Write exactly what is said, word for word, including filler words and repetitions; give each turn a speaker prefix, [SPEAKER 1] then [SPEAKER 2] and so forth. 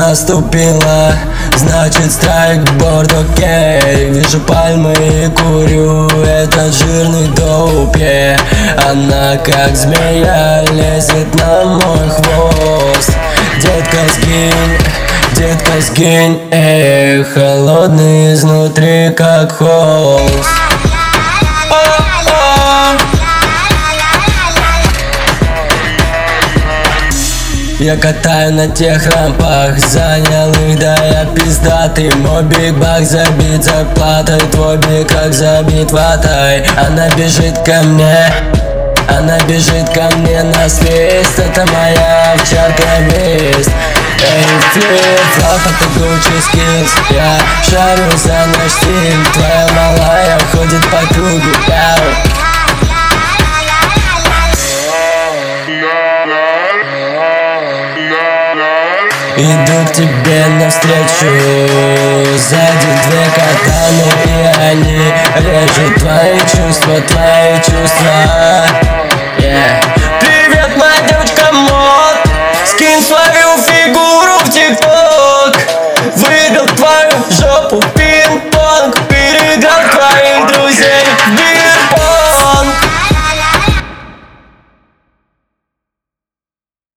[SPEAKER 1] наступила, значит страйкборд окей. Вижу пальмы и курю этот жирный доупе. Она как змея лезет на мой хвост. Детка, сгинь, детка, сгинь, эй, холодный изнутри как холст. Я катаю на тех рампах, занял их, да я пиздатый. Мой биг-баг забит зарплатой, твой биг как забит ватой. Она бежит ко мне, она бежит ко мне на свист. Это моя овчарка-мист. Эй, флип, флап, это Gucci skills. Я шарю за наш стиль. Твоя малая ходит по кругу, яу. Иду к тебе навстречу, сзади две катаны, и они режут твои чувства, твои чувства.